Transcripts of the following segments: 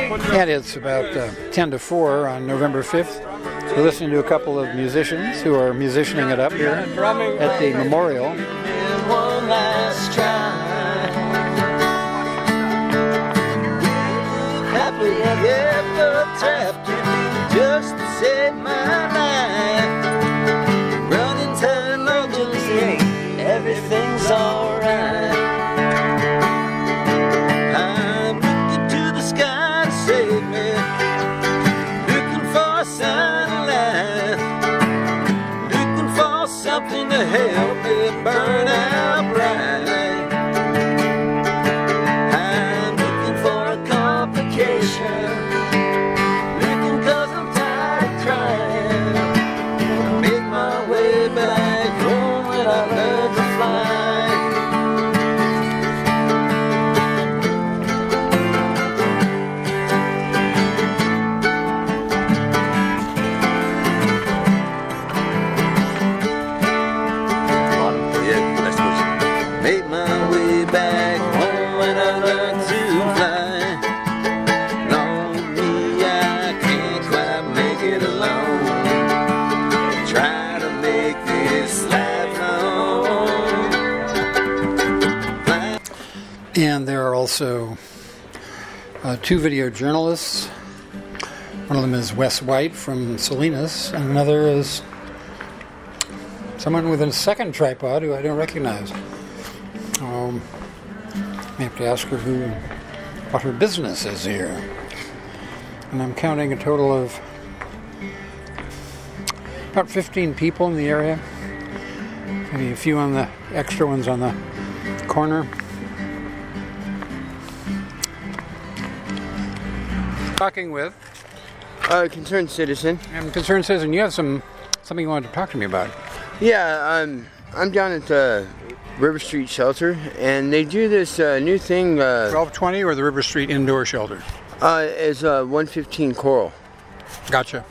And it's about 10 to 4 on November 5th. We're listening to a couple of musicians who are musicianing it up here at the memorial. One last try. Happily ever trapped in just to save my life. Running to emergency, everything's alright. I'm looking to the sky to save me, looking for a sign of life, looking for something to help me burn out bright. I'm looking for a complication, looking 'cause I'm tired of crying. Make my way back home when I learn to fly. Make my way back home when I learn to fly. Lonely, I can't quite make it alone. Try to make this life long. And there are also two video journalists. One of them is Wes White from Salinas, and another is someone with a second tripod who I don't recognize. I have to ask her what her business is here. And I'm counting a total of about 15 people in the area. Maybe a few on the extra ones on the corner. Talking with Concerned citizen. and concerned citizen. You have something you wanted to talk to me about. Yeah, I'm down at the River Street Shelter, and they do this new thing. 1220 or the River Street Indoor Shelter? Is 115 Coral. Gotcha.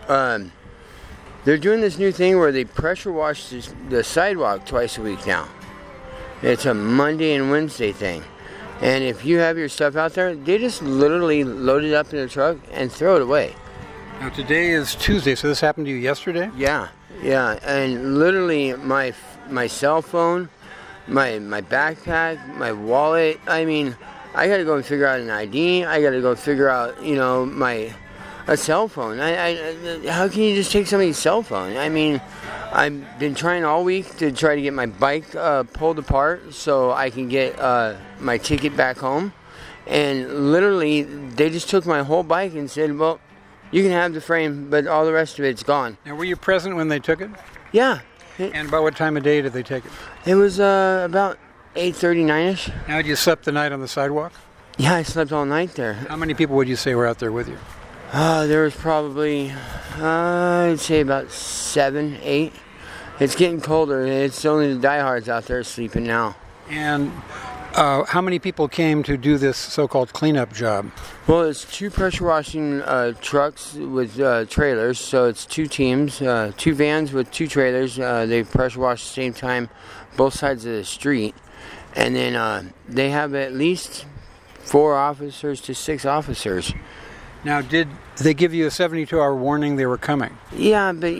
They're doing this new thing where they pressure wash the sidewalk twice a week now. It's a Monday and Wednesday thing. And if you have your stuff out there, they just literally load it up in a truck and throw it away. Now today is Tuesday, so this happened to you yesterday? Yeah. And literally my cell phone, my backpack, my wallet. I mean, I got to go and figure out an ID. I got to go figure out, a cell phone. How can you just take somebody's cell phone? I mean, I've been trying all week to try to get my bike pulled apart so I can get my ticket back home. And literally, they just took my whole bike and said, well, you can have the frame, but all the rest of it's gone. Now, were you present when they took it? Yeah. And about what time of day did they take it? It was about 8:39ish. Now, had you slept the night on the sidewalk? Yeah, I slept all night there. How many people would you say were out there with you? There was probably, I'd say about 7, 8. It's getting colder. It's only the diehards out there sleeping now. And how many people came to do this so-called cleanup job? Well, it's two pressure washing trucks with trailers, so it's two teams, two vans with two trailers. They pressure wash at the same time, both sides of the street. And then they have at least 4 officers to 6 officers. Now, did they give you a 72-hour warning they were coming? Yeah, but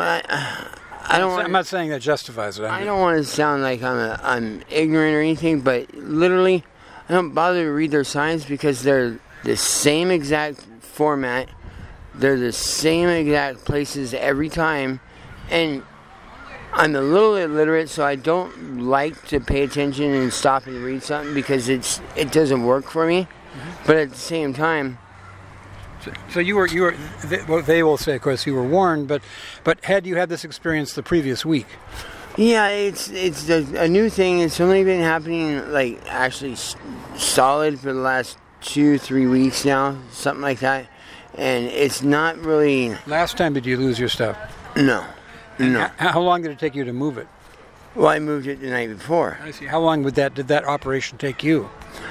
I don't. I'm not saying that justifies it. I don't want to sound like I'm ignorant or anything, but literally, I don't bother to read their signs because they're the same exact format. They're the same exact places every time, and I'm a little illiterate, so I don't like to pay attention and stop and read something because it doesn't work for me. Mm-hmm. But at the same time. So you were. Well, they will say, of course, you were warned. But had you had this experience the previous week? Yeah, it's a new thing. It's only been happening like actually solid for the last 2-3 weeks now, something like that. And it's not really. Last time did you lose your stuff? No. How long did it take you to move it? Well, I moved it the night before. I see. How long did that operation take you?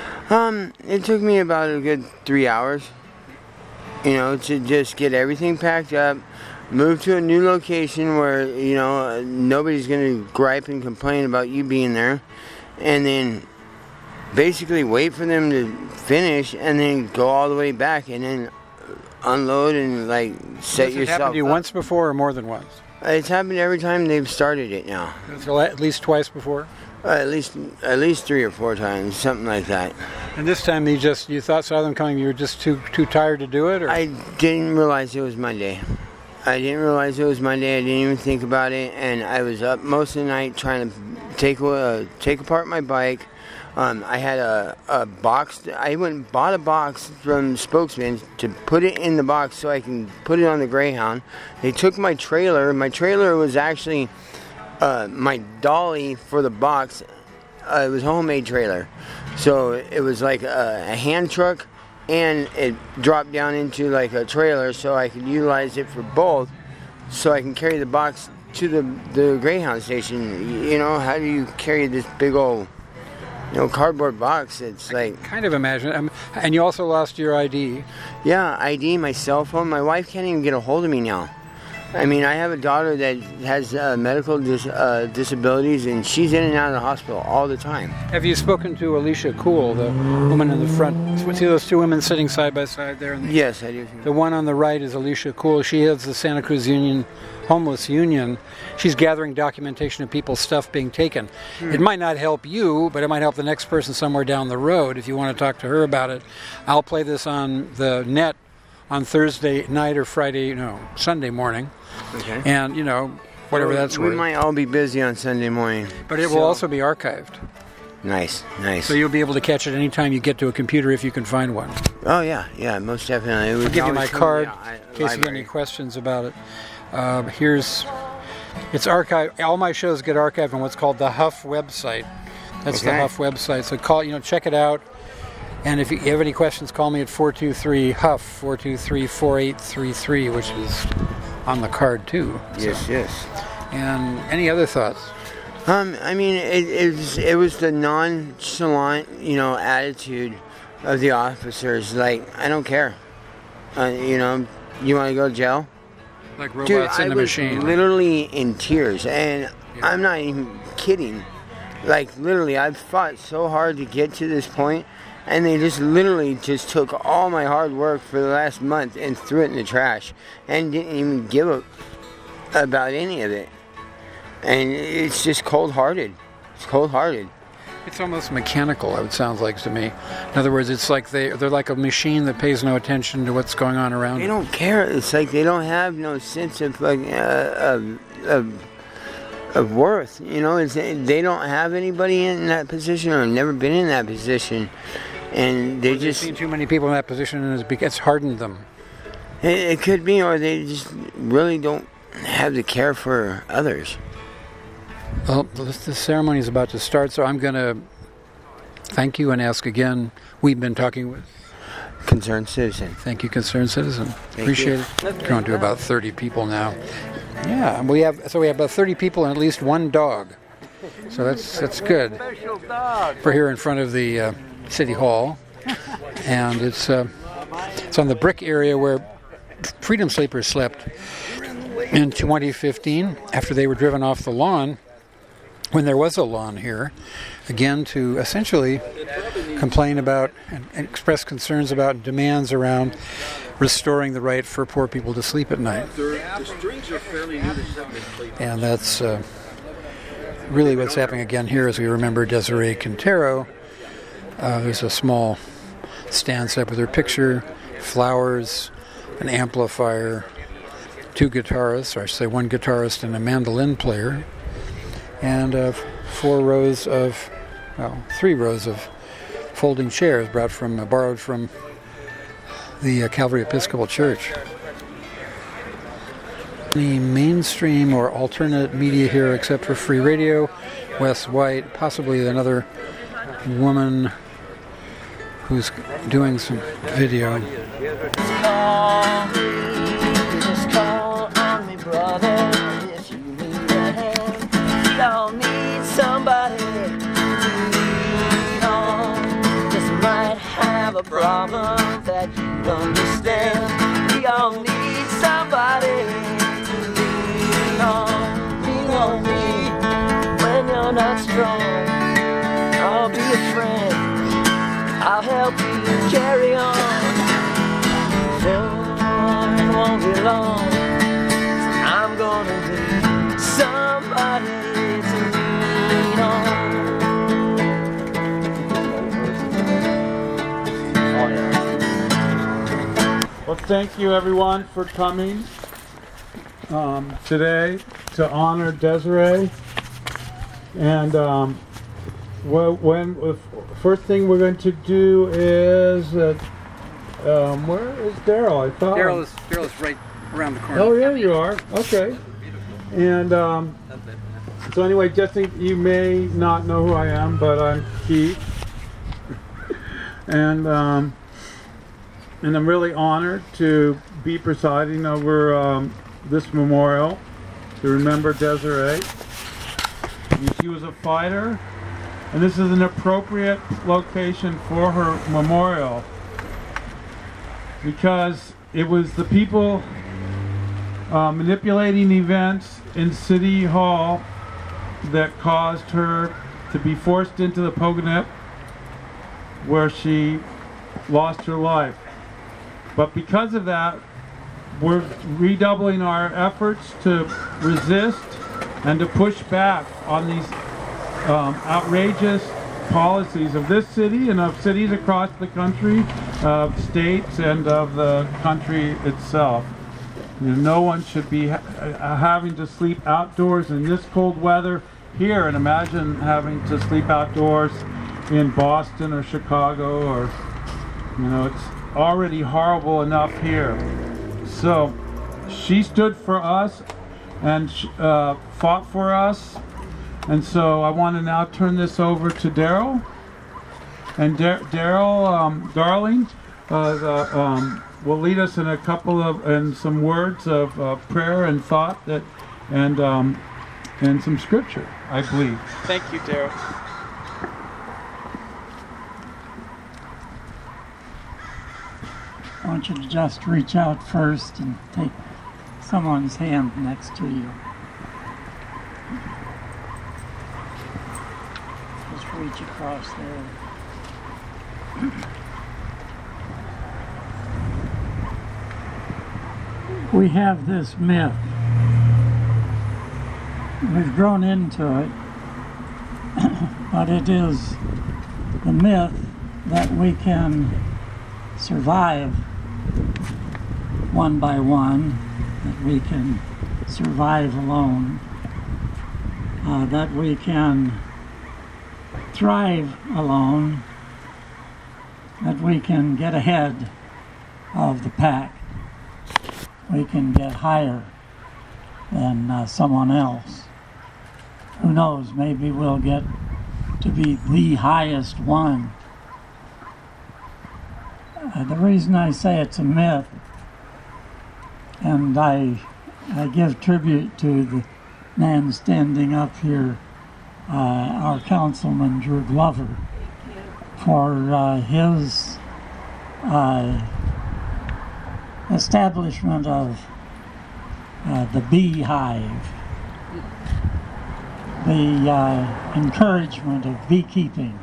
It took me about a good 3 hours. To just get everything packed up, move to a new location where, nobody's going to gripe and complain about you being there, and then basically wait for them to finish and then go all the way back and then unload and like set Has it yourself happened to you up. once before or more than once? It's happened every time they've started it now. So at least twice before? At least 3 or 4 times, something like that. And this time you saw them coming, you were just too tired to do it? Or? I didn't realize it was Monday. I didn't even think about it, and I was up most of the night trying to take apart my bike. I had a box. I went and bought a box from Spokesman to put it in the box so I can put it on the Greyhound. They took my trailer. My trailer was actually my dolly for the box. It was a homemade trailer. So it was like a hand truck, and it dropped down into like a trailer so I could utilize it for both, so I can carry the box to the Greyhound station. You know, how do you carry this big old, cardboard box? It's like... Kind of imagine. And you also lost your ID. Yeah, ID, my cell phone. My wife can't even get a hold of me now. I mean, I have a daughter that has medical disabilities, and she's in and out of the hospital all the time. Have you spoken to Alicia Cool, the woman in the front? See those two women sitting side by side there? Yes, I do. The one on the right is Alicia Cool. She heads the Santa Cruz Homeless Union. She's gathering documentation of people's stuff being taken. It might not help you, but it might help the next person somewhere down the road if you want to talk to her about it. I'll play this on the net on Thursday night or Sunday morning. Okay. And, whatever that's worth. We might all be busy on Sunday morning. But it will also be archived. Nice. So you'll be able to catch it anytime you get to a computer if you can find one. Oh, yeah, most definitely. I'll give you my card in case you get any questions about it. It's archived. All my shows get archived on what's called the Huff website. That's the Huff website. So check it out. And if you have any questions, call me at 423-HUFF, 423-4833, which is on the card too. Yes. And any other thoughts? I mean, it was the nonchalant, attitude of the officers. Like, I don't care. You want to go to jail? Like robots in the machine. I was literally in tears, and I'm not even kidding. Like, literally, I've fought so hard to get to this point, and they just literally just took all my hard work for the last month and threw it in the trash and didn't even give about any of it. And it's just cold-hearted. It's cold-hearted. It's almost mechanical, it sounds like to me. In other words, it's like they're like a machine that pays no attention to what's going on around They it. don't care. It's like they don't have no sense of worth. They don't have anybody in that position or never been in that position. And they've seen too many people in that position, and it's hardened them. It could be, or they just really don't have the care for others. Well, the ceremony is about to start, so I'm going to thank you and ask again. We've been talking with Concerned Citizen. Thank you, Concerned Citizen. Appreciate it. We're going to about 30 people now. Yeah, we have about 30 people and at least one dog. So that's good. We're here in front of the City Hall, and it's on the brick area where Freedom Sleepers slept in 2015 after they were driven off the lawn, when there was a lawn here, again to essentially complain about and express concerns about demands around restoring the right for poor people to sleep at night. And that's really what's happening again here as we remember Desiree Quintero. There's a small stand set up with her picture, flowers, an amplifier, two guitarists, or I should say one guitarist and a mandolin player, and 3 rows of folding chairs borrowed from the Calvary Episcopal Church. The mainstream or alternate media here, except for free radio, Wes White, possibly another woman who's doing some video. Just call on me, brother, if you need a hand. We all need somebody to lean on. Just might have a problem that you understand. We all need somebody to lean on. Lean on me when you're not strong. I'll be a friend. carry on. For it won't be long. I'm gonna need somebody to lean on. Oh yeah. Well, thank you everyone for coming today to honor Desiree. And first thing we're going to do is, where is Daryl? I thought Daryl is right around the corner. Oh, yeah, you are. Okay. And so anyway, just you may not know who I am, but I'm Keith. And I'm really honored to be presiding over this memorial to remember Desiree. She was a fighter, and this is an appropriate location for her memorial because it was the people manipulating events in City Hall that caused her to be forced into the Pogonip, where she lost her life. But because of that, we're redoubling our efforts to resist and to push back on these outrageous policies of this city and of cities across the country, of states and of the country itself. You know, no one should be having to sleep outdoors in this cold weather here, and imagine having to sleep outdoors in Boston or Chicago, or, you know, it's already horrible enough here. So she stood for us and fought for us, and so I want to now turn this over to Daryl. And Daryl, darling, will lead us in a couple of some words of prayer and thought and some scripture, I believe. Thank you, Daryl. I want you to just reach out first and take someone's hand next to you. Just reach across there. We have this myth. We've grown into it, but it is the myth that we can survive one by one, that we can survive alone, that we can thrive alone, that we can get ahead of the pack, we can get higher than someone else. Who knows, maybe we'll get to be the highest one. The reason I say it's a myth, and I give tribute to the man standing up here, our Councilman Drew Glover, for his establishment of the beehive, the encouragement of beekeeping.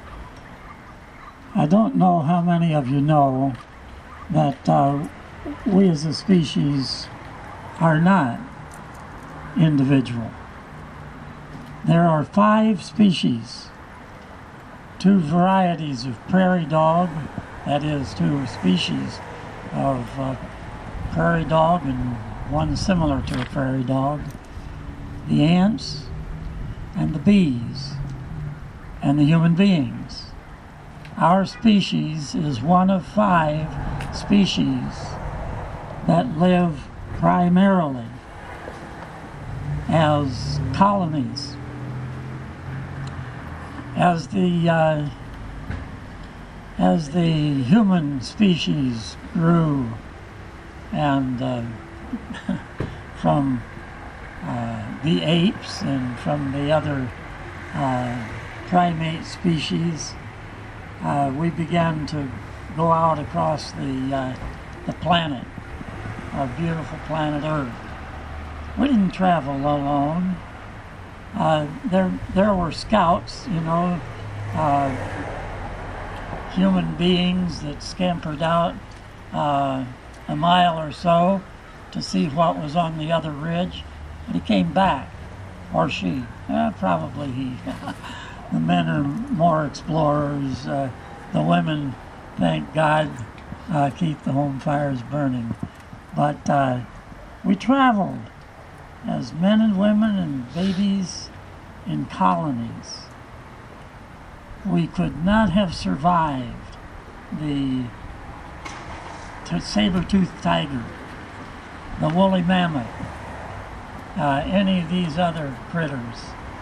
I don't know how many of you know that we as a species are not individual. There are 5 species, 2 varieties of prairie dog, that is 2 species of prairie dog and one similar to a prairie dog, the ants and the bees and the human beings. Our species is one of 5 species that live primarily as colonies. As the human species grew and from the apes and from the other primate species, we began to go out across the planet, our beautiful planet Earth. We didn't travel alone. There were scouts, human beings that scampered out a mile or so to see what was on the other ridge, but he came back, or she, probably he. The men are more explorers. The women, thank God, keep the home fires burning. But we traveled as men and women and babies in colonies. We could not have survived the saber-toothed tiger, the woolly mammoth, any of these other critters.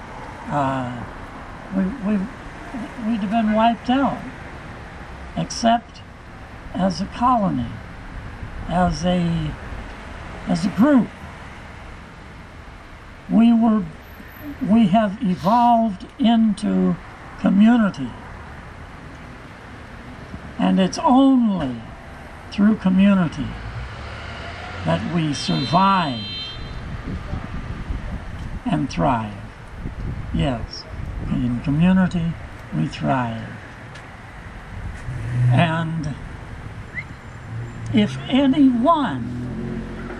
We'd have been wiped out, except as a colony, as a group. We have evolved into community, and it's only through community that we survive and thrive. Yes, in community we thrive. And if anyone,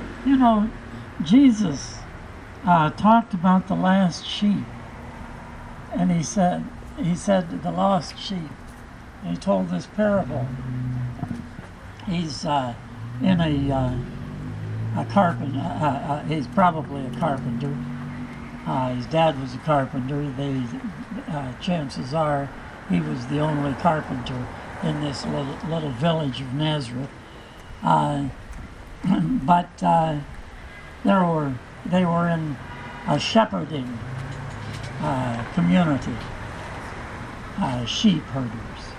Jesus talked about the last sheep, and he said the lost sheep. He told this parable. He's in a carpenter. He's probably a carpenter. His dad was a carpenter. Chances are he was the only carpenter in this little village of Nazareth. But they were in a shepherding community, sheep herders.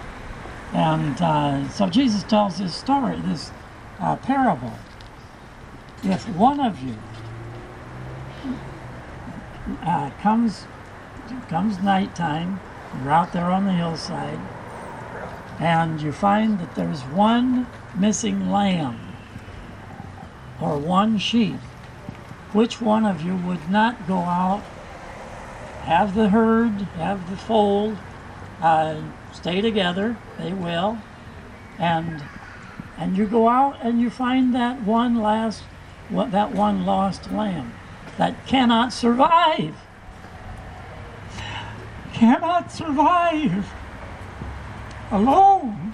And so Jesus tells this story, this parable. If one of you comes nighttime, you're out there on the hillside, and you find that there's one missing lamb or one sheep, which one of you would not go out, have the herd, have the fold, stay together? They will, and you go out and you find that one lost lamb that cannot survive alone.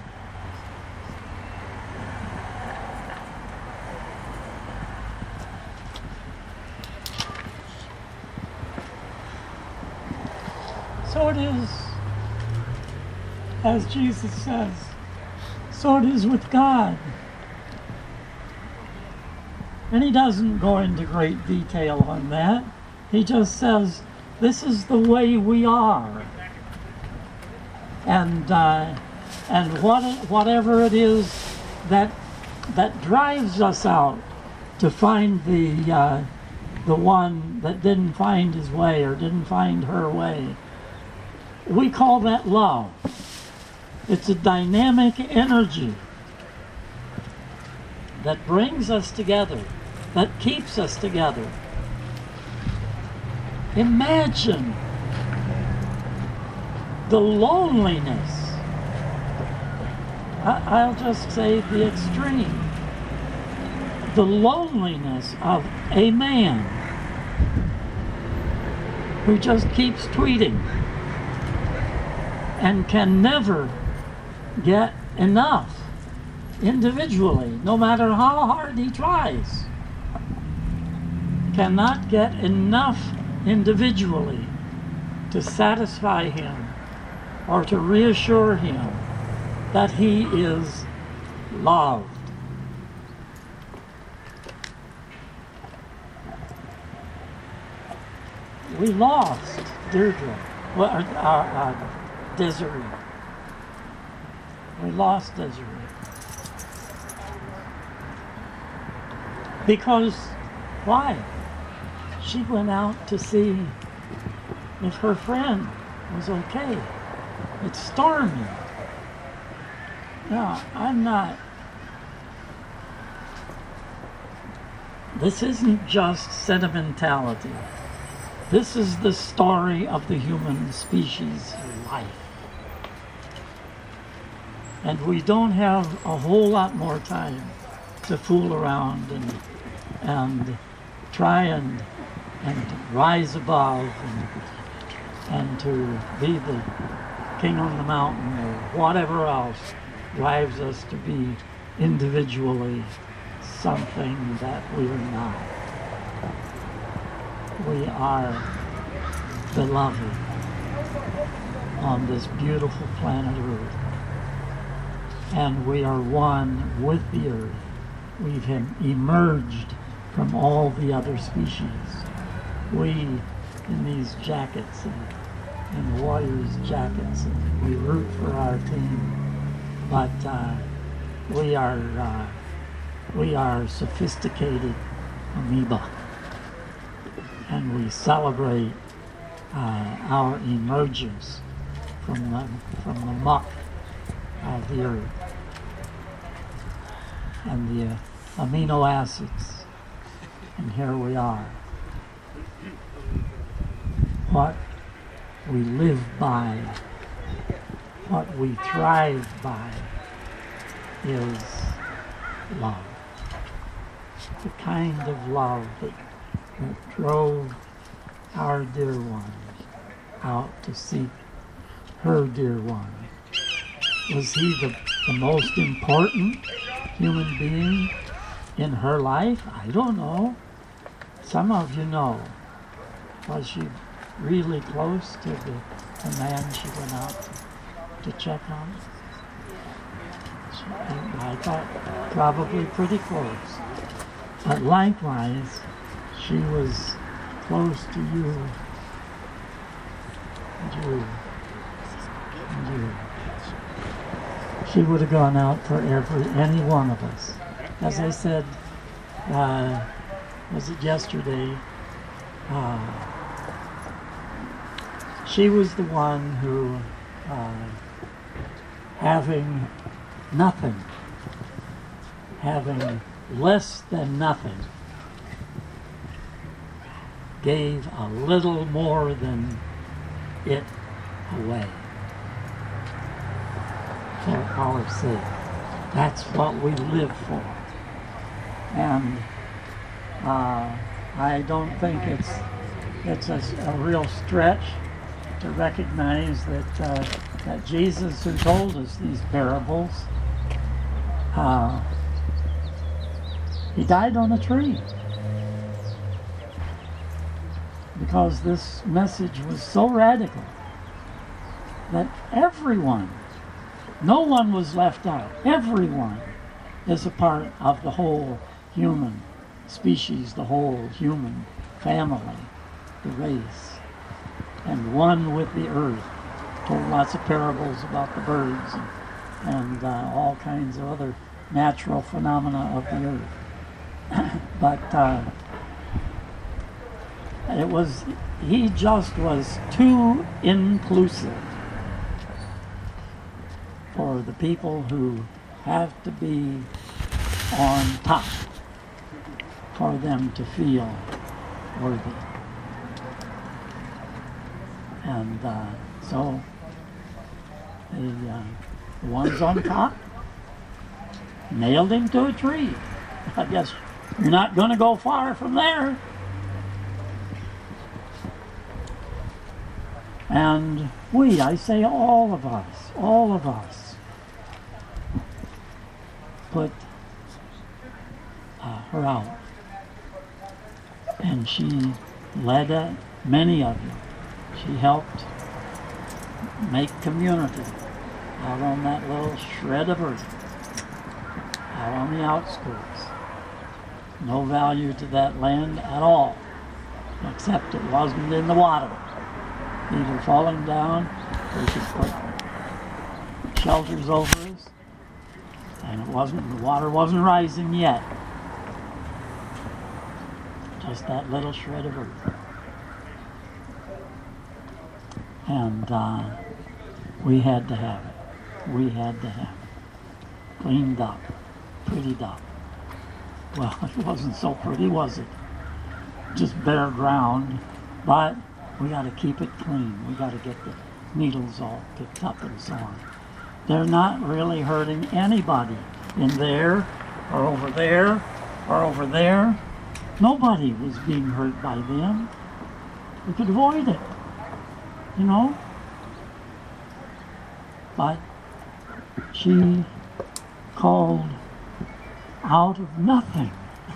So it is, as Jesus says, so it is with God. And he doesn't go into great detail on that. He just says, this is the way we are. And whatever it is that drives us out to find the one that didn't find his way or didn't find her way, we call that love. It's a dynamic energy that brings us together, that keeps us together. Imagine the loneliness. I'll just say the extreme. The loneliness of a man who just keeps tweeting and can never get enough individually, no matter how hard he tries. Cannot get enough individually to satisfy him or to reassure him that he is loved. We lost Deirdre, Desiree. We lost Desiree. Because, why? She went out to see if her friend was okay. It's stormy. No, I'm not. This isn't just sentimentality. This is the story of the human species life. And we don't have a whole lot more time to fool around and try and to rise above and to be the king on the mountain or whatever else drives us to be individually something that we are not. We are beloved on this beautiful planet Earth. And we are one with the Earth. We've emerged from all the other species. We, in these jackets and warriors' jackets, and we root for our team, but we are sophisticated amoeba, and we celebrate our emergence from the muck of the earth and the amino acids, and here we are. What we live by, what we thrive by, is love. The kind of love that drove our dear ones out to seek her dear one. Was he the most important human being in her life? I don't know. Some of you know. Was she really close to the man she went out to check on? I thought probably pretty close. But likewise, she was close to you, and you, and you. She would have gone out for any one of us. As I said, was it yesterday? She was the one who, having nothing, having less than nothing, gave a little more than it away for our sake. That's what we live for. And I don't think it's a real stretch to recognize that Jesus, who told us these parables, he died on a tree because this message was so radical that everyone, no one was left out. Everyone is a part of the whole human species, the whole human family, the race, and one with the earth. Told lots of parables about the birds and all kinds of other natural phenomena of the earth. But he just was too inclusive for the people who have to be on top for them to feel worthy. And so the ones on top nailed him to a tree. I guess you're not going to go far from there. And I say all of us, put her out. And she led many of you. She helped make community out on that little shred of earth, out on the outskirts. No value to that land at all, except it wasn't in the water. Either falling down, we could put shelters over us, and the water wasn't rising yet. Just that little shred of earth. And we had to have it. We had to have it. Cleaned up. Prettied up. Well, it wasn't so pretty, was it? Just bare ground. But we got to keep it clean. We got to get the needles all picked up and so on. They're not really hurting anybody in there or over there or over there. Nobody was being hurt by them. We could avoid it, you know. But she called out of nothing.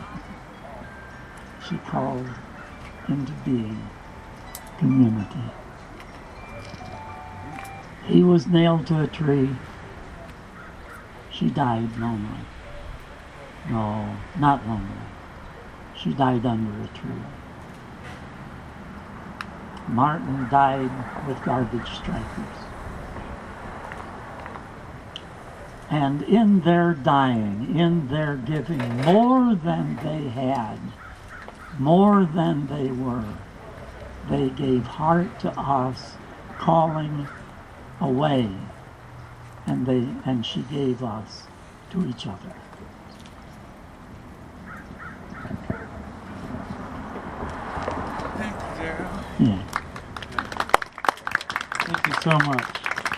She called into being community. He was nailed to a tree. She died lonely. No, not lonely. She died under a tree. Martin died with garbage strikers. And in their dying, in their giving more than they had, more than they were, they gave heart to us, calling away, and she gave us to each other. Thank you, Daryl. Yeah. Thank you so much.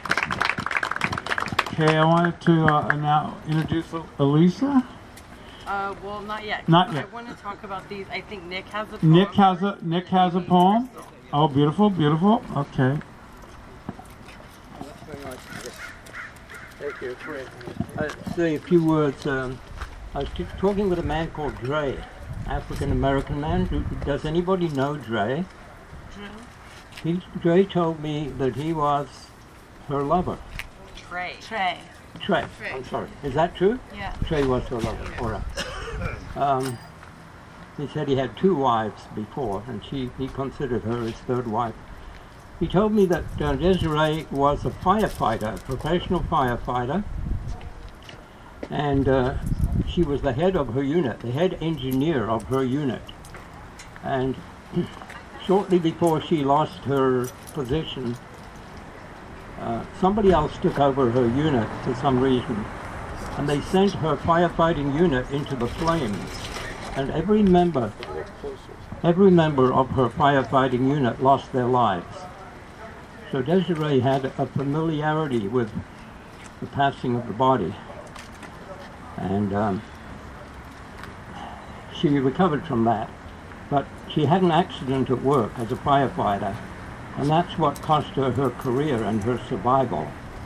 Okay, I wanted to now introduce Elisa. Well, not yet. Not yet. I want to talk about these. I think Nick has a poem. Nick has a poem. Oh, beautiful, beautiful. Okay. Thank you. Say a few words. I was talking with a man called Dre, African-American man. Does anybody know Dre? Dre told me that he was her lover. Trey. I'm sorry. Is that true? Yeah. Trey was her lover. All right. He said he had 2 wives before, and he considered her his 3rd wife. He told me that Desiree was a firefighter, a professional firefighter, and she was the head of her unit, the head engineer of her unit. And shortly before she lost her position, somebody else took over her unit for some reason, and they sent her firefighting unit into the flames. And every member of her firefighting unit lost their lives. So Desiree had a familiarity with the passing of the body, and she recovered from that. But she had an accident at work as a firefighter, and that's what cost her her career and her survival.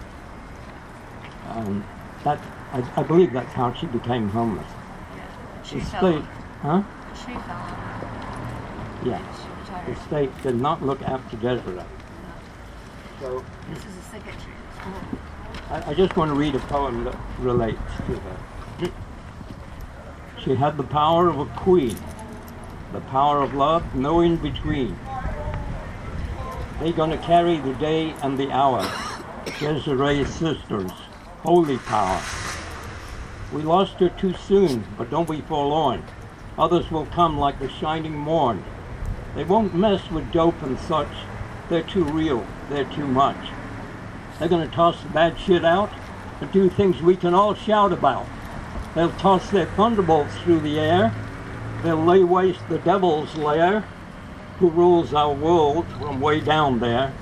I believe that's how she became homeless. She The fell. state, huh? She fell. Yeah. She The retired. state did not look after Desiree. So This is a signature. I just want to read a poem that relates to her. She had the power of a queen, the power of love, no in between. They gonna carry the day and the hour, Desiree's sisters, holy power. We lost her too soon, but don't be forlorn. Others will come like the shining morn. They won't mess with dope and such. They're too real, they're too much. They're gonna toss the bad shit out and do things we can all shout about. They'll toss their thunderbolts through the air. They'll lay waste the devil's lair, who rules our world from way down there.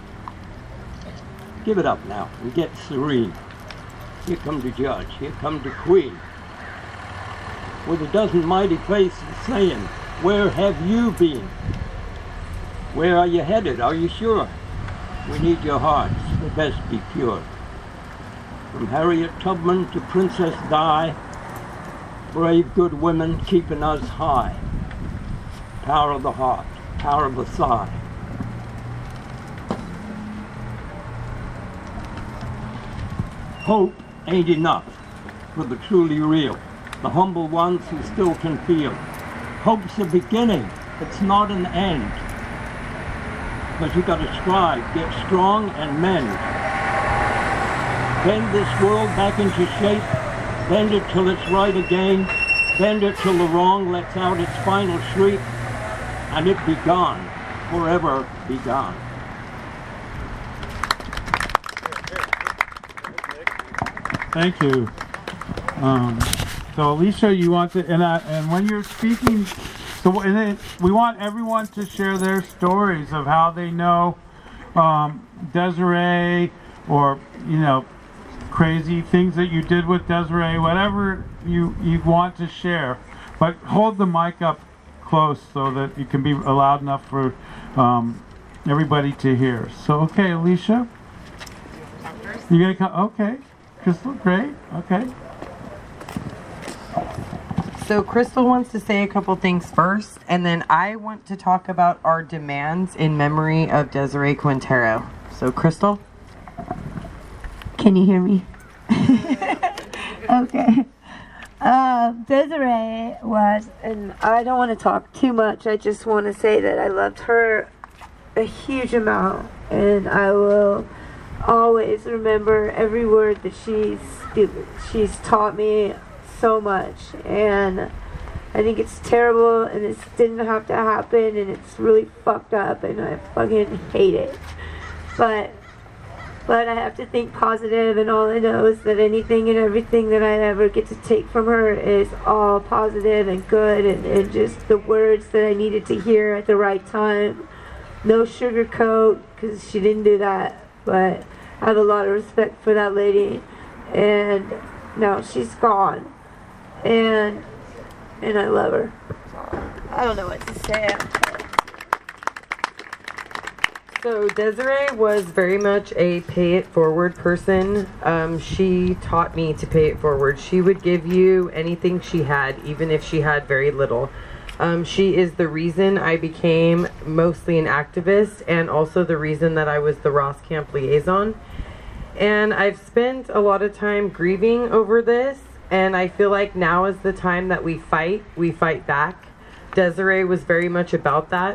Give it up now and get serene. Here come the judge, here come the queen, with a dozen mighty faces saying, where have you been? Where are you headed? Are you sure? We need your hearts, they best be pure. From Harriet Tubman to Princess Di, brave good women keeping us high. Power of the heart, power of the sigh. Hope ain't enough for the truly real, the humble ones who still can feel. Hope's a beginning, it's not an end. But you gotta strive, get strong and mend. Bend this world back into shape, bend it till it's right again, bend it till the wrong lets out its final shriek, and it be gone, forever be gone. Thank you. So Alicia, you want to, and when you're speaking, we want everyone to share their stories of how they know Desiree, or crazy things that you did with Desiree, whatever you want to share. But hold the mic up close so that you can be loud enough for everybody to hear. So, okay, Alicia. You gonna come? Okay. Crystal, great. Okay. So Crystal wants to say a couple things first, and then I want to talk about our demands in memory of Desiree Quintero. So Crystal? Can you hear me? Okay. Desiree was, and I don't want to talk too much, I just want to say that I loved her a huge amount, and I will always remember every word that she's taught me so much. And I think it's terrible, and it didn't have to happen, and it's really fucked up, and I fucking hate it. But I have to think positive, and all I know is that anything and everything that I ever get to take from her is all positive and good, and just the words that I needed to hear at the right time. No sugarcoat, because she didn't do that, but I have a lot of respect for that lady, and now she's gone, and I love her. I don't know what to say. So Desiree was very much a pay it forward person. She taught me to pay it forward. She would give you anything she had, even if she had very little. She is the reason I became mostly an activist, and also the reason that I was the Ross Camp liaison. And I've spent a lot of time grieving over this, and I feel like now is the time that we fight back. Desiree was very much about that,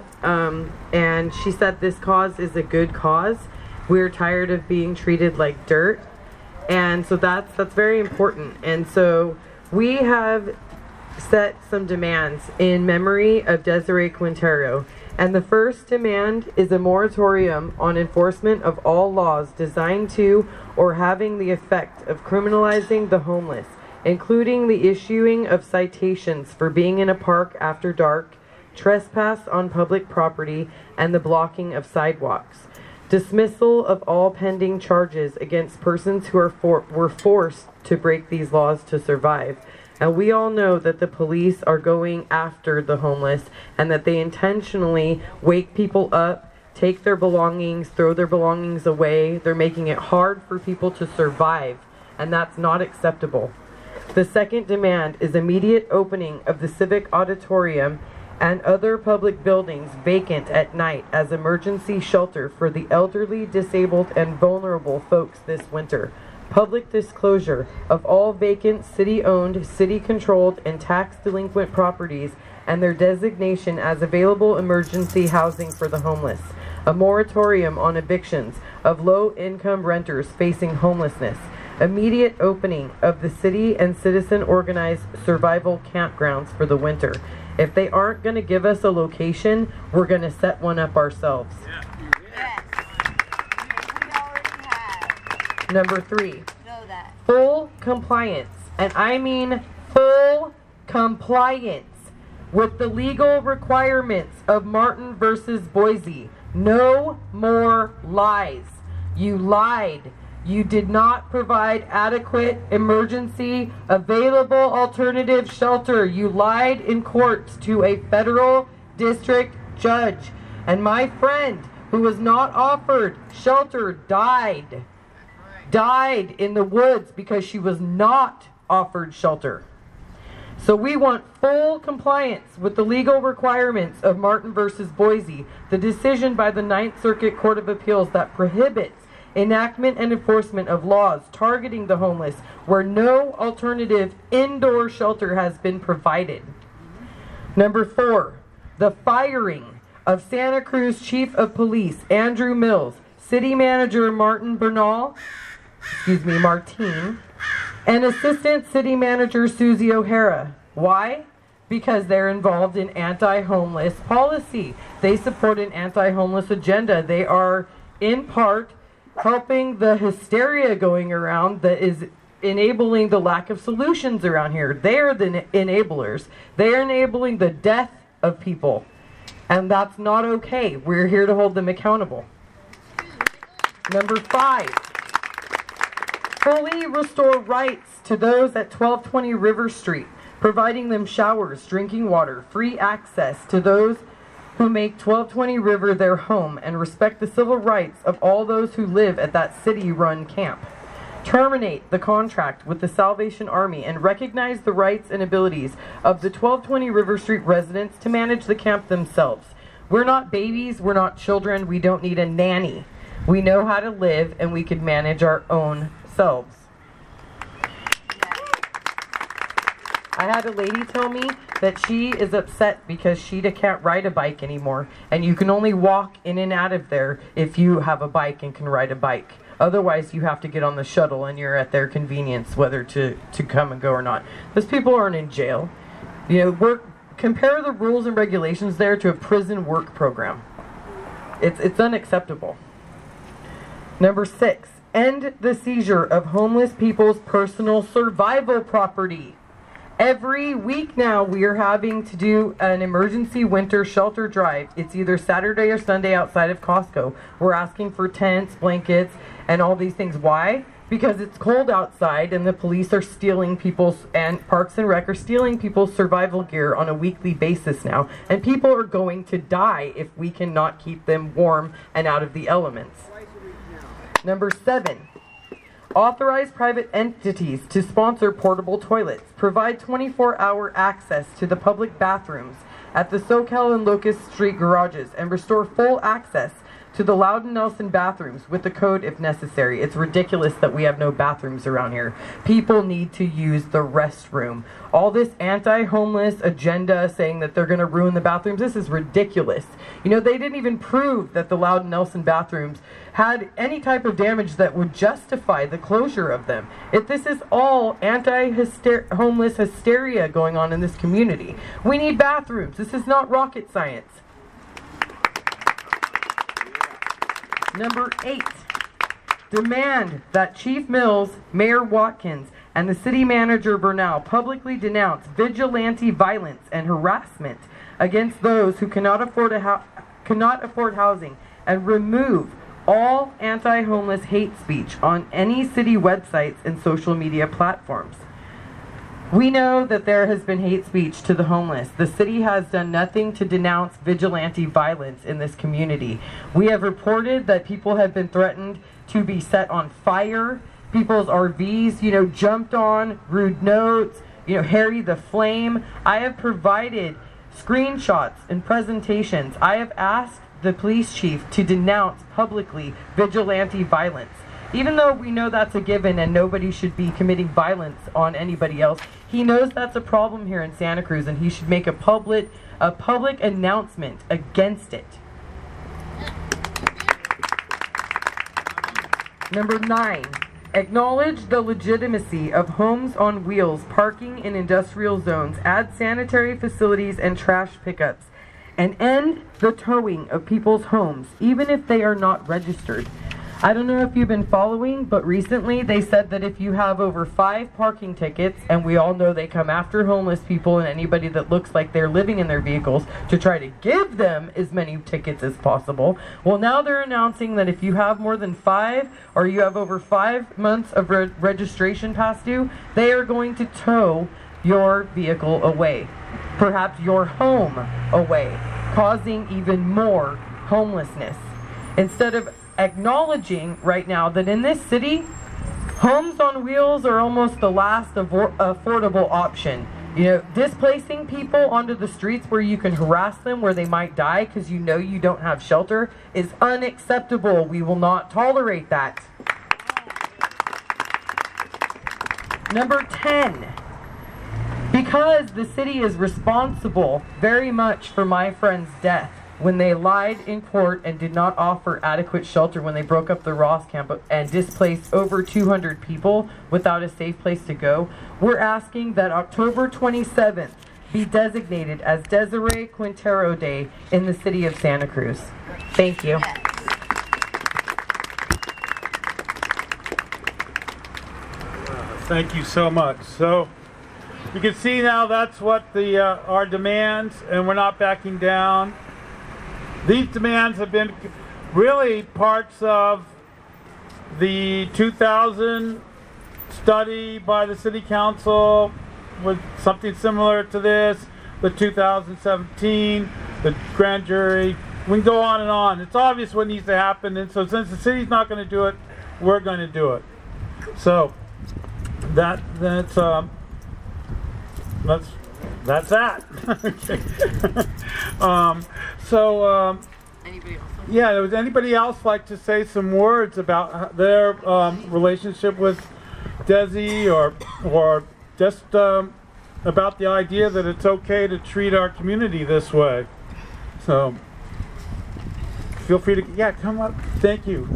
and she said this cause is a good cause. We're tired of being treated like dirt, and so that's very important. And so we have set some demands in memory of Desiree Quintero, and the first demand is a moratorium on enforcement of all laws designed to or having the effect of criminalizing the homeless, including the issuing of citations for being in a park after dark, trespass on public property, and the blocking of sidewalks. Dismissal of all pending charges against persons who were forced to break these laws to survive. And we all know that the police are going after the homeless, and that they intentionally wake people up, take their belongings, throw their belongings away. They're making it hard for people to survive, and that's not acceptable. The second demand is immediate opening of the Civic Auditorium and other public buildings vacant at night as emergency shelter for the elderly, disabled, and vulnerable folks this winter. Public disclosure of all vacant, city-owned, city-controlled, and tax-delinquent properties and their designation as available emergency housing for the homeless. A moratorium on evictions of low-income renters facing homelessness. Immediate opening of the city and citizen-organized survival campgrounds for the winter. If they aren't going to give us a location, we're going to set one up ourselves. Yes. We already have. Number 3. Know that. Full compliance, and I mean full compliance with the legal requirements of Martin versus Boise. No more lies. You lied. You did not provide adequate emergency available alternative shelter. You lied in court to a federal district judge. And my friend, who was not offered shelter, died. Died in the woods because she was not offered shelter. So we want full compliance with the legal requirements of Martin versus Boise, the decision by the Ninth Circuit Court of Appeals that prohibits enactment and enforcement of laws targeting the homeless where no alternative indoor shelter has been provided. Number 4, the firing of Santa Cruz Chief of Police Andrew Mills, City Manager Martin, and Assistant City Manager Susie O'Hara. Why? Because they're involved in anti-homeless policy. They support an anti-homeless agenda. They are, in part, helping the hysteria going around that is enabling the lack of solutions around here. They are the enablers. They are enabling the death of people. And that's not okay. We're here to hold them accountable. Number 5. Fully restore rights to those at 1220 River Street, providing them showers, drinking water, free access to those who make 1220 River their home, and respect the civil rights of all those who live at that city-run camp. Terminate the contract with the Salvation Army and recognize the rights and abilities of the 1220 River Street residents to manage the camp themselves. We're not babies, we're not children, we don't need a nanny. We know how to live and we can manage our own selves. I had a lady tell me that she is upset because she can't ride a bike anymore, and you can only walk in and out of there if you have a bike and can ride a bike. Otherwise, you have to get on the shuttle and you're at their convenience whether to come and go or not. Those people aren't in jail. You know, compare the rules and regulations there to a prison work program. It's unacceptable. Number 6, end the seizure of homeless people's personal survival property. Every week now we are having to do an emergency winter shelter drive. It's either Saturday or Sunday outside of Costco. We're asking for tents, blankets, and all these things. Why? Because it's cold outside and the police are stealing people's, and Parks and Rec are stealing people's survival gear on a weekly basis now. And people are going to die if we cannot keep them warm and out of the elements. Number 7. Authorize private entities to sponsor portable toilets. Provide 24-hour access to the public bathrooms at the SoCal and Locust Street garages, and restore full access to the Loudon Nelson bathrooms with the code if necessary. It's ridiculous that we have no bathrooms around here. People need to use the restroom. All this anti-homeless agenda saying that they're going to ruin the bathrooms, this is ridiculous. You know, they didn't even prove that the Loudon Nelson bathrooms had any type of damage that would justify the closure of them. This is all anti-homeless hysteria going on in this community. We need bathrooms. This is not rocket science. Number 8, demand that Chief Mills, Mayor Watkins, and the City Manager Bernal publicly denounce vigilante violence and harassment against those who cannot afford housing, and remove all anti-homeless hate speech on any city websites and social media platforms. We know that there has been hate speech to the homeless. The city has done nothing to denounce vigilante violence in this community. We have reported that people have been threatened to be set on fire, people's RVs, jumped on, rude notes, Harry the Flame. I have provided screenshots and presentations. I have asked the police chief to denounce publicly vigilante violence. Even though we know that's a given and nobody should be committing violence on anybody else, he knows that's a problem here in Santa Cruz, and he should make a public announcement against it. Number 9, acknowledge the legitimacy of homes on wheels parking in industrial zones, add sanitary facilities and trash pickups, and end the towing of people's homes, even if they are not registered. I don't know if you've been following, but recently they said that if you have over 5 parking tickets, and we all know they come after homeless people and anybody that looks like they're living in their vehicles to try to give them as many tickets as possible. Well, now they're announcing that if you have more than 5, or you have over 5 months of registration past due, they are going to tow your vehicle away, perhaps your home away, causing even more homelessness. Instead of acknowledging right now that in this city, homes on wheels are almost the last affordable option. Displacing people onto the streets where you can harass them, where they might die because you don't have shelter, is unacceptable. We will not tolerate that. Number 10, because the city is responsible very much for my friend's death, when they lied in court and did not offer adequate shelter when they broke up the Ross camp and displaced over 200 people without a safe place to go, we're asking that October 27th be designated as Desiree Quintero Day in the city of Santa Cruz. Thank you. Thank you so much. So you can see now that's what our demands, and we're not backing down. These demands have been really parts of the 2000 study by the city council with something similar to this, the 2017, the grand jury. We can go on and on. It's obvious what needs to happen, and so since the city's not going to do it, we're going to do it. So that's that. Okay. Yeah, would anybody else like to say some words about their relationship with Desi, or just about the idea that it's okay to treat our community this way? So feel free to come up. Thank you.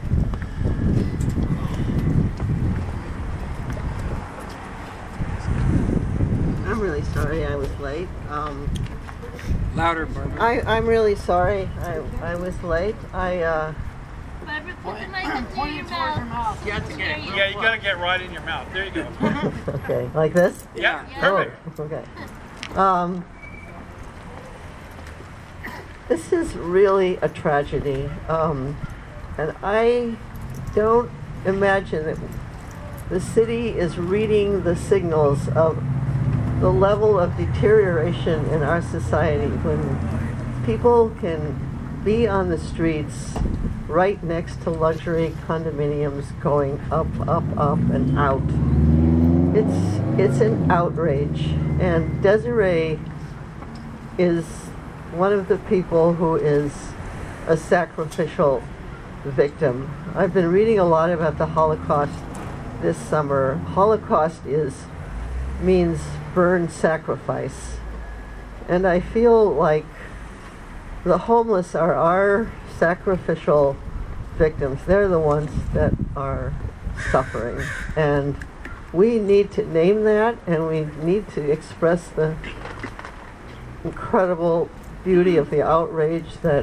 I'm really sorry I was late. Louder, Barbara. I'm really sorry I was late. Barbara, put the mic into your mouth. Yeah, you gotta get right in your mouth. There you go. Okay, like this? Yeah, perfect. Oh, okay. This is really a tragedy, and I don't imagine that the city is reading the signals of the level of deterioration in our society when people can be on the streets right next to luxury condominiums going up, up, up, and out. It's an outrage, and Desiree is one of the people who is a sacrificial victim. I've been reading a lot about the Holocaust this summer. Holocaust means burn sacrifice. And I feel like the homeless are our sacrificial victims. They're the ones that are suffering. And we need to name that, and we need to express the incredible beauty of the outrage that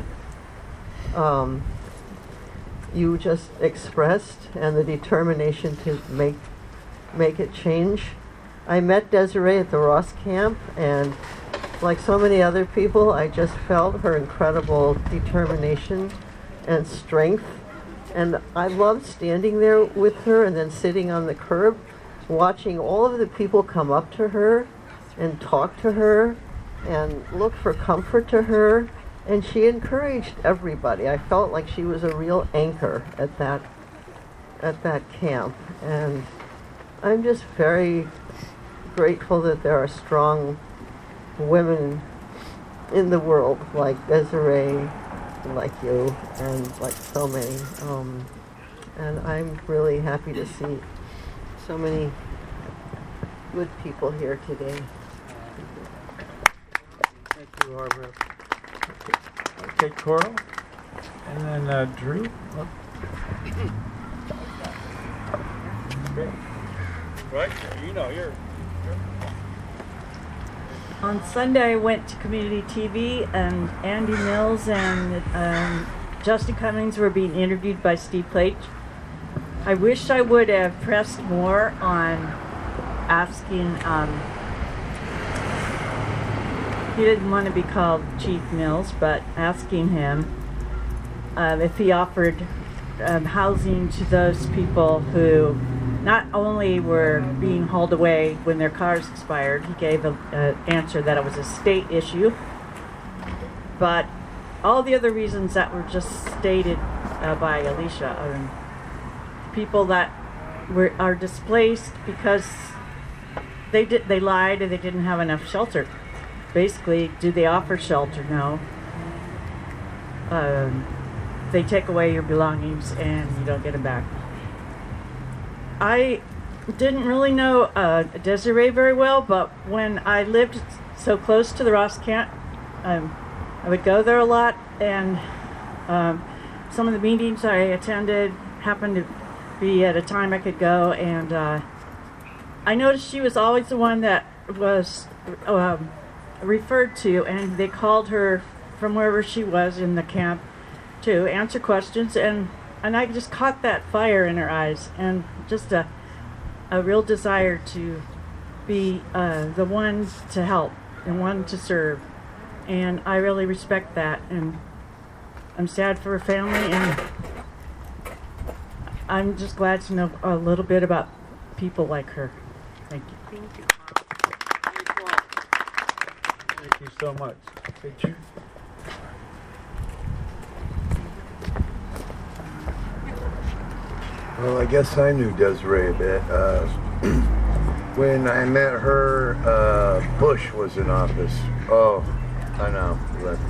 you just expressed, and the determination to make it change. I met Desiree at the Ross camp, and like so many other people, I just felt her incredible determination and strength. And I loved standing there with her and then sitting on the curb, watching all of the people come up to her and talk to her and look for comfort to her. And she encouraged everybody. I felt like she was a real anchor at that camp. And I'm just very grateful that there are strong women in the world like Desiree, like you, and like so many. And I'm really happy to see so many good people here today. Thank you, Barbara. Okay, Coral, and then Drew. Oh. Right, you're. On Sunday, I went to community TV, and Andy Mills and Justin Cummings were being interviewed by Steve Plate. I wish I would have pressed more on asking. He didn't want to be called Chief Mills, but asking him if he offered housing to those people who not only were being hauled away when their cars expired. He gave an answer that it was a state issue, but all the other reasons that were just stated by Alicia, people that are displaced because they lied and they didn't have enough shelter. Basically, do they offer shelter? No. They take away your belongings and you don't get them back. I didn't really know Desiree very well, but when I lived so close to the Ross camp, I would go there a lot, and some of the meetings I attended happened to be at a time I could go, and I noticed she was always the one that was referred to, and they called her from wherever she was in the camp to answer questions, and I just caught that fire in her eyes, and just a real desire to be the one to help and one to serve. And I really respect that, and I'm sad for her family, and I'm just glad to know a little bit about people like her. Thank you. Thank you so much. Thank you. Well, I guess I knew Desiree a bit. When I met her, Bush was in office. Oh, I know.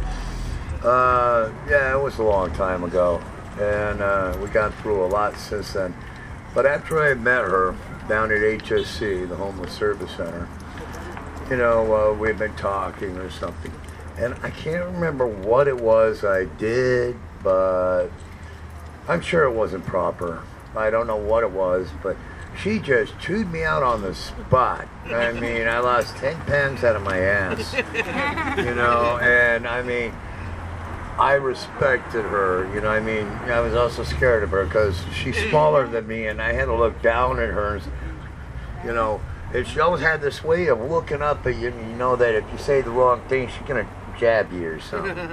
Yeah, it was a long time ago, and we got through a lot since then. But after I met her down at HSC, the Homeless Service Center, you know, we'd been talking or something, and I can't remember what it was I did, but I'm sure it wasn't proper. I don't know what it was, but she just chewed me out on the spot. I mean, I lost 10 pounds out of my ass, you know, and I mean, I respected her, you know, I mean, I was also scared of her because she's smaller than me, and I had to look down at her, you know, and she always had this way of looking up at you, and you know that if you say the wrong thing, she's going to jab you or something.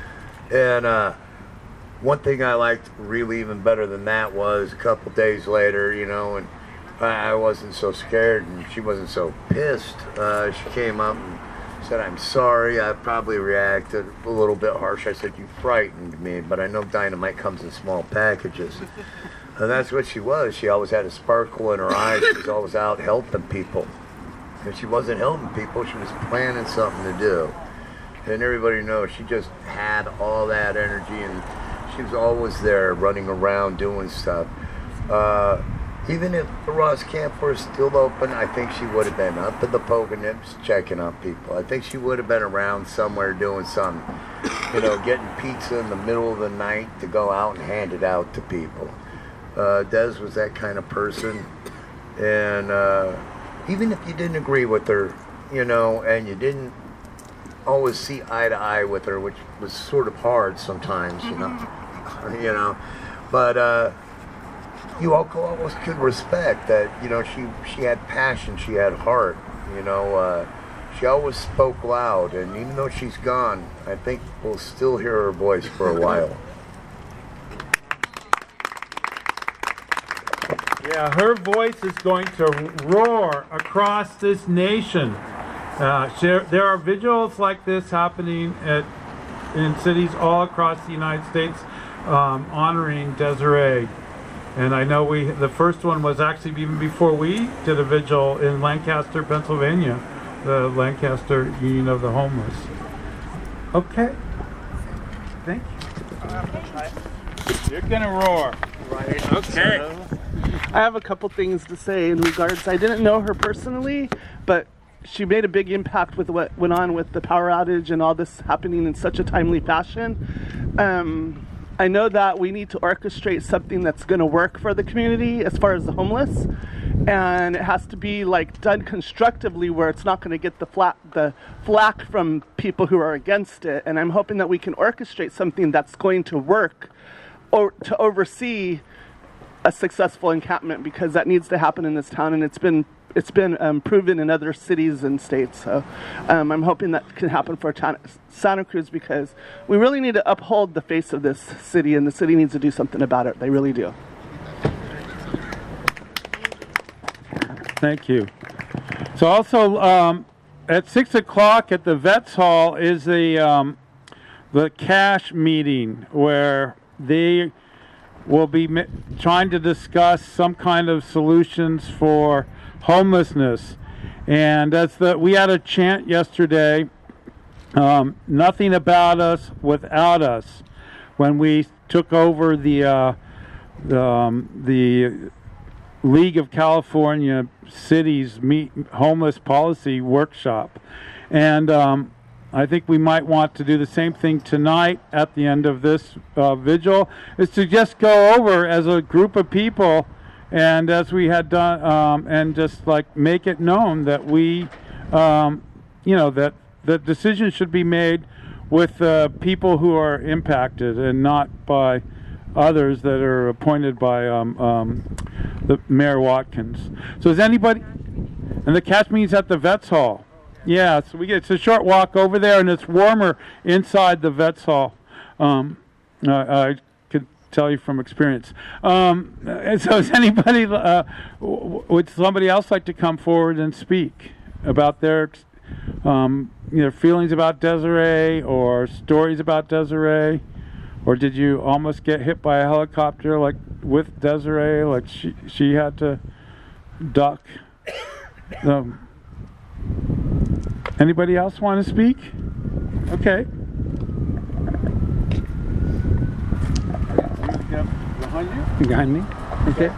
And one thing I liked really even better than that was a couple days later, you know, and I wasn't so scared and she wasn't so pissed. She came up and said, "I'm sorry, I probably reacted a little bit harsh." I said, "You frightened me, but I know dynamite comes in small packages." And that's what she was. She always had a sparkle in her eyes. She was always out helping people. If she wasn't helping people, she was planning something to do. And everybody knows she just had all that energy, and she was always there running around doing stuff. Even if the Ross Camp were still open, I think she would have been up at the Poganips checking on people. I think she would have been around somewhere doing something, you know, getting pizza in the middle of the night to go out and hand it out to people. Des was that kind of person. And even if you didn't agree with her, you know, and you didn't always see eye to eye with her, which was sort of hard sometimes, you know, but you always could respect that, you know, she had passion, she had heart, you know, she always spoke loud, and even though she's gone, I think we'll still hear her voice for a while. Yeah, her voice is going to roar across this nation. There are vigils like this happening in cities all across the United States, honoring Desiree. And I know the first one was actually even before we did a vigil in Lancaster, Pennsylvania, the Lancaster Union of the Homeless. Okay. Thank you. You're gonna roar. Right. Okay. I have a couple things to say in regards. I didn't know her personally, but she made a big impact with what went on with the power outage and all this happening in such a timely fashion. I know that we need to orchestrate something that's going to work for the community as far as the homeless, and it has to be like done constructively where it's not going to get the flack from people who are against it. And I'm hoping that we can orchestrate something that's going to work or to oversee a successful encampment, because that needs to happen in this town, and it's been proven in other cities and states. So I'm hoping that can happen for Santa Cruz, because we really need to uphold the face of this city, and the city needs to do something about it. They really do. Thank you. So also at 6 o'clock at the Vets Hall is the CASH meeting, where they will be trying to discuss some kind of solutions for homelessness. And we had a chant yesterday, nothing about us without us, when we took over the League of California Cities Homeless Policy Workshop. And I think we might want to do the same thing tonight at the end of this vigil, is to just go over as a group of people, and as we had done, and just like make it known that we, that the decisions should be made with people who are impacted and not by others that are appointed by the Mayor Watkins. So is anybody, and the CASH meeting's at the Vets Hall. Yeah, so it's a short walk over there, and it's warmer inside the Vets Hall. I could tell you from experience. And so does anybody, would somebody else like to come forward and speak about their feelings about Desiree or stories about Desiree? Or did you almost get hit by a helicopter like with Desiree, like she had to duck? Anybody else want to speak? Okay. Behind me? Okay.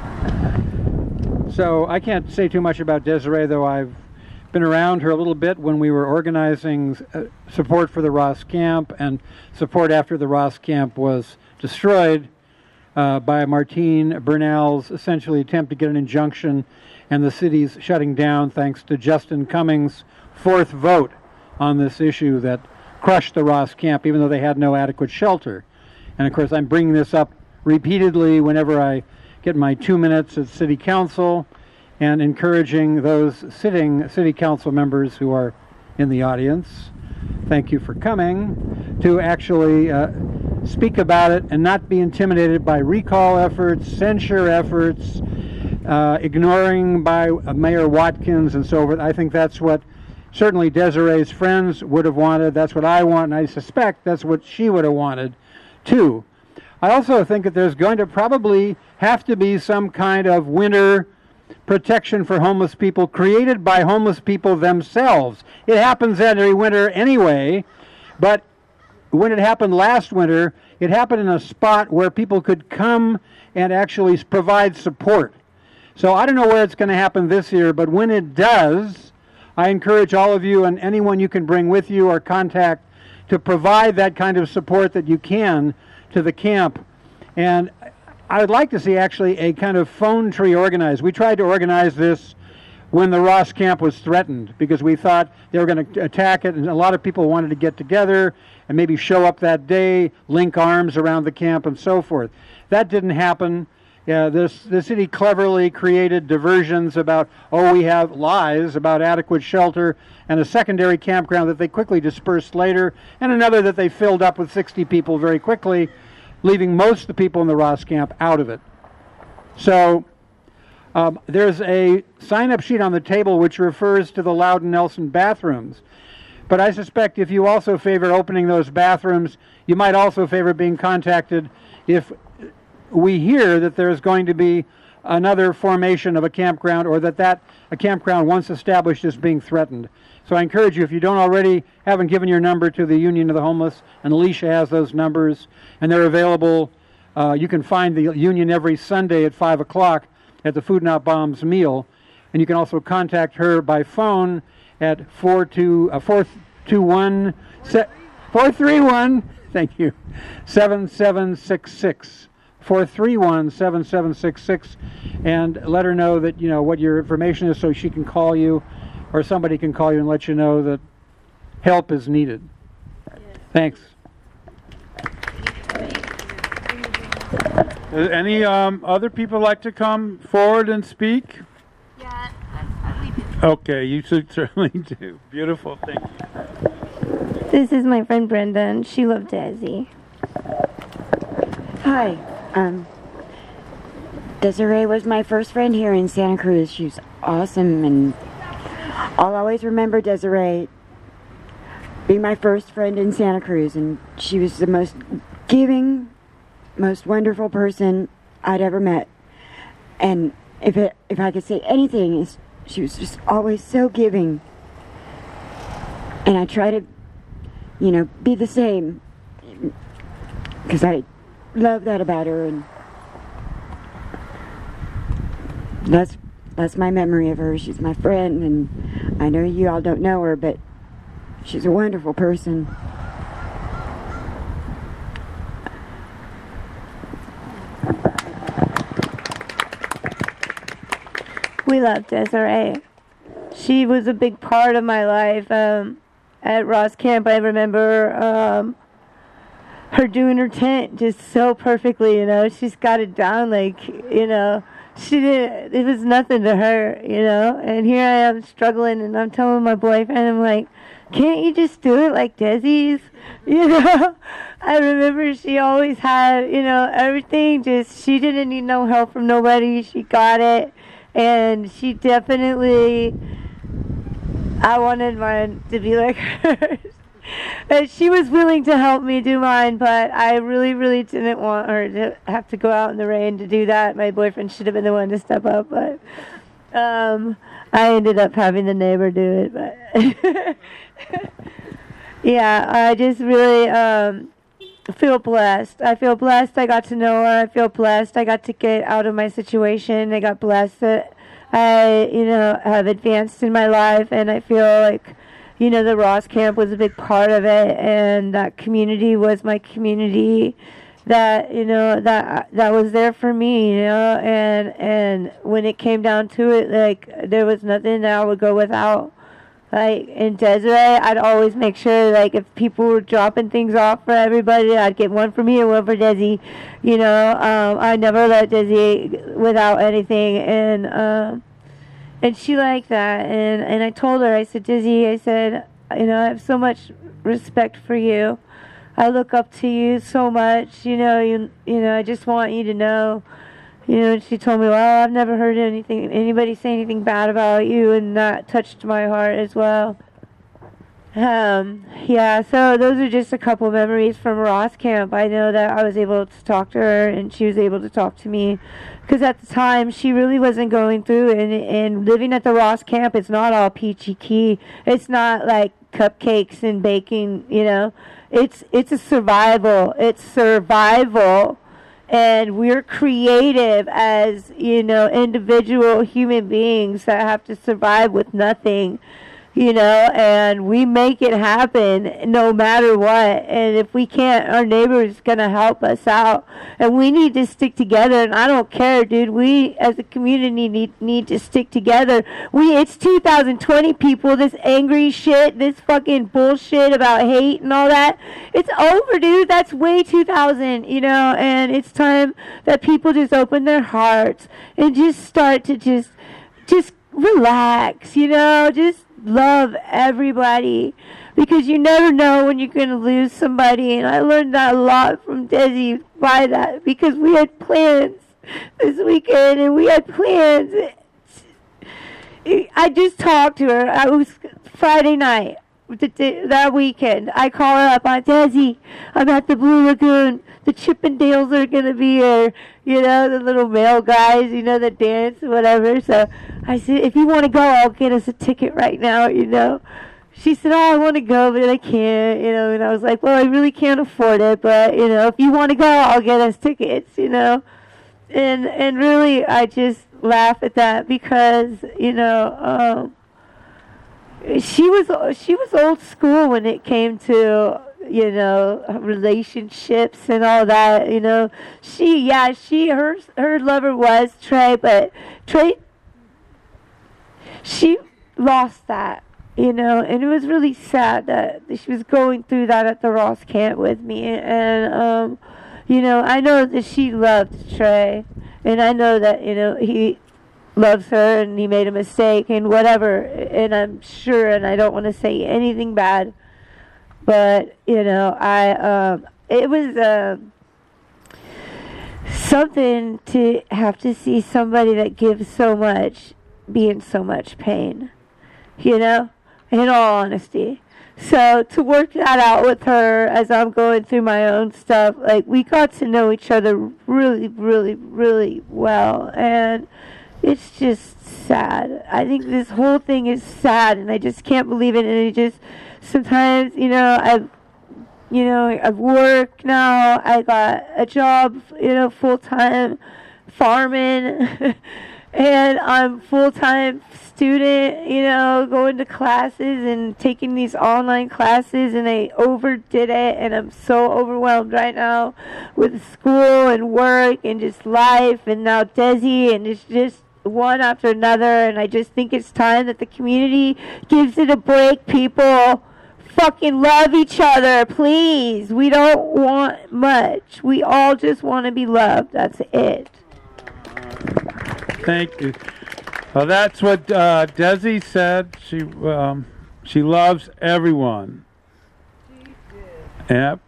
So I can't say too much about Desiree, though I've been around her a little bit when we were organizing support for the Ross Camp and support after the Ross Camp was destroyed by Martine Bernal's essentially attempt to get an injunction and the city's shutting down thanks to Justin Cummings' fourth vote on this issue that crushed the Ross Camp, even though they had no adequate shelter. And of course, I'm bringing this up repeatedly whenever I get my 2 minutes at City Council, and encouraging those sitting City Council members who are in the audience, thank you for coming, to actually speak about it and not be intimidated by recall efforts, censure efforts, ignoring by Mayor Watkins and so forth. I think that's what certainly Desiree's friends would have wanted. That's what I want, and I suspect that's what she would have wanted too. I also think that there's going to probably have to be some kind of winter protection for homeless people created by homeless people themselves. It happens every winter anyway, but when it happened last winter, it happened in a spot where people could come and actually provide support. So I don't know where it's going to happen this year, but when it does, I encourage all of you and anyone you can bring with you or contact to provide that kind of support that you can to the camp. And I would like to see actually a kind of phone tree organized. We tried to organize this when the Ross Camp was threatened because we thought they were going to attack it, and a lot of people wanted to get together and maybe show up that day, link arms around the camp and so forth. That didn't happen. The city cleverly created diversions about, we have lies about adequate shelter, and a secondary campground that they quickly dispersed later, and another that they filled up with 60 people very quickly, leaving most of the people in the Ross Camp out of it. So there's a sign-up sheet on the table which refers to the Loudon Nelson bathrooms. But I suspect if you also favor opening those bathrooms, you might also favor being contacted if we hear that there's going to be another formation of a campground, or that a campground once established is being threatened. So I encourage you, if you haven't given your number to the Union of the Homeless, and Alicia has those numbers, and they're available. You can find the Union every Sunday at 5 o'clock at the Food Not Bombs meal, and you can also contact her by phone at 431 thank you, 7766. 431-7766, and let her know that what your information is, so she can call you, or somebody can call you and let you know that help is needed. Yes. Thanks. Any other people like to come forward and speak? Yeah, Okay, you should certainly do. Beautiful, thank you. This is my friend Brenda, and she loved Desi. Hi. Desiree was my first friend here in Santa Cruz. She was awesome, and I'll always remember Desiree being my first friend in Santa Cruz, and she was the most giving, most wonderful person I'd ever met. And if I could say anything, she was just always so giving. And I try to, be the same, because I love that about her, and that's my memory of her. She's my friend, and I know you all don't know her, but she's a wonderful person. We love Desiree. She was a big part of my life. At Ross Camp, I remember her doing her tent just so perfectly, she's got it down, it was nothing to her, and here I am struggling, and I'm telling my boyfriend, I'm like, can't you just do it like Desi's? You know, I remember she always had, you know, everything just, she didn't need no help from nobody. She got it. And she definitely, I wanted mine to be like hers. And she was willing to help me do mine, but I really, really didn't want her to have to go out in the rain to do that. My boyfriend should have been the one to step up, but I ended up having the neighbor do it. But yeah, I just really feel blessed. I feel blessed I got to know her. I feel blessed I got to get out of my situation. I got blessed that I, you know, have advanced in my life, and I feel like, you know, the Ross Camp was a big part of it, and that community was my community that, you know, that was there for me, you know, and when it came down to it, like, there was nothing that I would go without. Like, in Desiree, I'd always make sure, like, if people were dropping things off for everybody, I'd get one for me and one for Desi, you know. I never let Desi without anything, and she liked that, and I told her, I said, Desi, I said, you know, I have so much respect for you. I look up to you so much, you know, you know, I just want you to know, you know. And she told me, well, I've never heard anybody say anything bad about you, and that touched my heart as well. Yeah, so those are just a couple memories from Ross Camp. I know that I was able to talk to her, and she was able to talk to me, because at the time she really wasn't going through it, and living at the Ross Camp, it's not all peachy key. It's not like cupcakes and baking, you know. It's a survival. It's survival. And we're creative as, you know, individual human beings that have to survive with nothing, you know, and we make it happen no matter what. And if we can't, our neighbor is going to help us out. And we need to stick together. And I don't care, dude. We, as a community, need to stick together. It's 2020, people. This angry shit, this fucking bullshit about hate and all that, it's over, dude. That's way 2000, you know. And it's time that people just open their hearts and just start to just relax, you know, just love everybody, because you never know when you're going to lose somebody. And I learned that a lot from Desi by that, because we had plans this weekend, and we had plans. I just talked to her. I was Friday night that weekend. I call her up on, Desi, I'm at the Blue Lagoon. The Chippendales are going to be here, you know, the little male guys, you know, that dance, whatever. So I said, if you want to go, I'll get us a ticket right now, you know. She said, oh, I want to go, but I can't, you know. And I was like, well, I really can't afford it, but, you know, if you want to go, I'll get us tickets, you know. And really, I just laugh at that, because, you know, she was old school when it came to, you know, relationships and all that, you know. Her lover was Trey, but Trey, she lost that, you know, and it was really sad that she was going through that at the Ross Camp with me. And, you know, I know that she loved Trey, and I know that, you know, he loves her, and he made a mistake and whatever, and I'm sure, and I don't want to say anything bad, but, you know, it was something to have to see somebody that gives so much be in so much pain, you know, in all honesty. So to work that out with her as I'm going through my own stuff, like, we got to know each other really, really, really well, and it's just sad. I think this whole thing is sad, and I just can't believe it. And it just, sometimes, you know, I've worked now. I got a job, you know, full-time farming, and I'm full-time student, you know, going to classes and taking these online classes, and I overdid it, and I'm so overwhelmed right now with school and work and just life, and now Desi, and it's just one after another. And I just think it's time that the community gives it a break. People, fucking love each other, please. We don't want much. We all just want to be loved. That's it. Thank you. Well, that's what Desi said. She She loves everyone. Yep.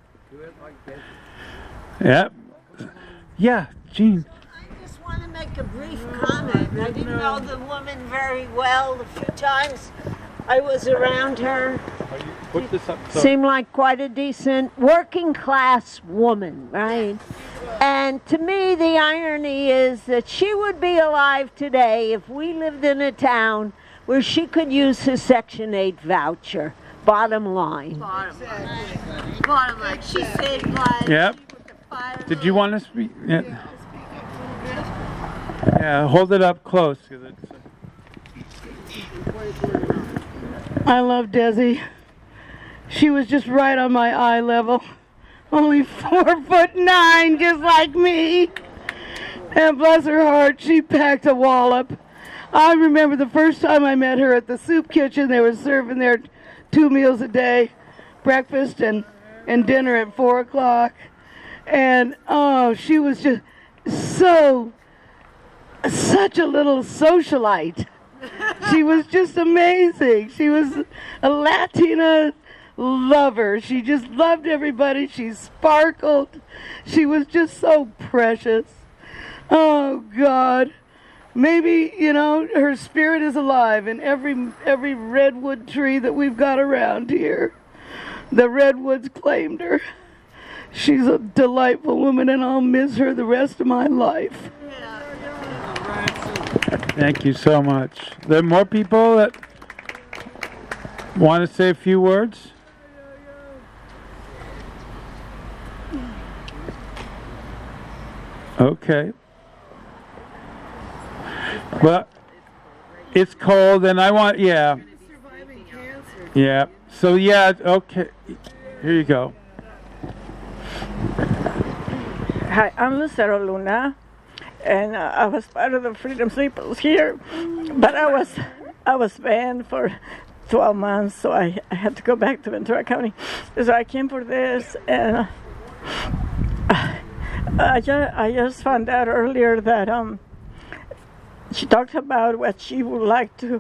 Yep. Yeah, Jean. I just want to make a brief comment. I didn't know the woman very well. The few times I was around her, Put this up. seemed like quite a decent working class woman, right? And to me, the irony is that she would be alive today if we lived in a town where she could use her Section 8 voucher. Bottom line. Bottom line. She saved lives. Yep. Did you want to speak? Yeah. Yeah, hold it up close. 'Cause it's, I love Desi. She was just right on my eye level. Only 4'9", just like me. And bless her heart, she packed a wallop. I remember the first time I met her at the soup kitchen. They were serving there 2 meals a day, breakfast and dinner at 4 o'clock. And oh, she was just such a little socialite. She was just amazing. She was a Latina lover. She just loved everybody. She sparkled. She was just so precious. Oh God. Maybe, you know, her spirit is alive in every redwood tree that we've got around here. The redwoods claimed her. She's a delightful woman, and I'll miss her the rest of my life. thank you so much. There are more people that want to say a few words? Okay. Well, it's cold, and I want, yeah. Yeah. So, yeah, okay. Here you go. Hi, I'm Lucero Luna, and I was part of the Freedom Sleepers here, but I was banned for 12 months, so I had to go back to Ventura County. So I came for this, and I just found out earlier that she talked about what she would like to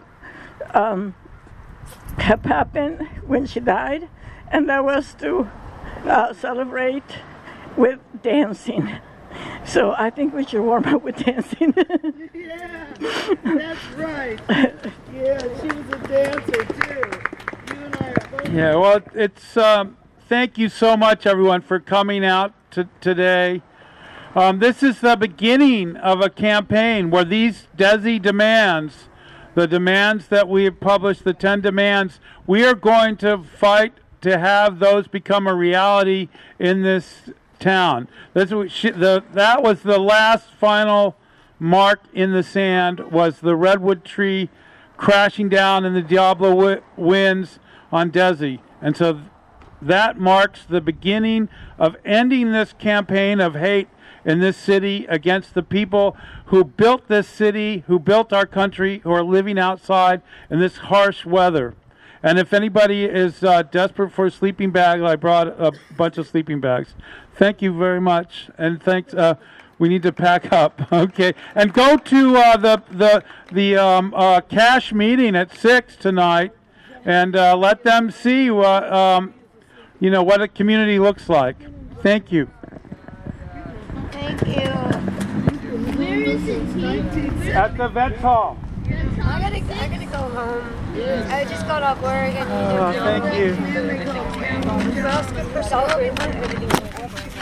have happen when she died, and that was to celebrate with dancing. So I think we should warm up with dancing. Yeah, that's right. Yeah, she was a dancer too. You and I are both. Yeah, well, it's thank you so much, everyone, for coming out today. This is the beginning of a campaign where these DESI demands, the demands that we have published, the 10 demands, we are going to fight to have those become a reality in this town. That was the last final mark in the sand, was the redwood tree crashing down in the Diablo winds on DESI. And so that marks the beginning of ending this campaign of hate in this city against the people who built this city, who built our country, who are living outside in this harsh weather. And if anybody is desperate for a sleeping bag, I brought a bunch of sleeping bags. Thank you very much, and thanks. We need to pack up, okay? And go to the cash meeting at 6 tonight, and let them see what a community looks like. Thank you. Thank you. Where is it? At the Vets Hall. I gotta go home. I just got off work. Thank you. You're asking for celebrating.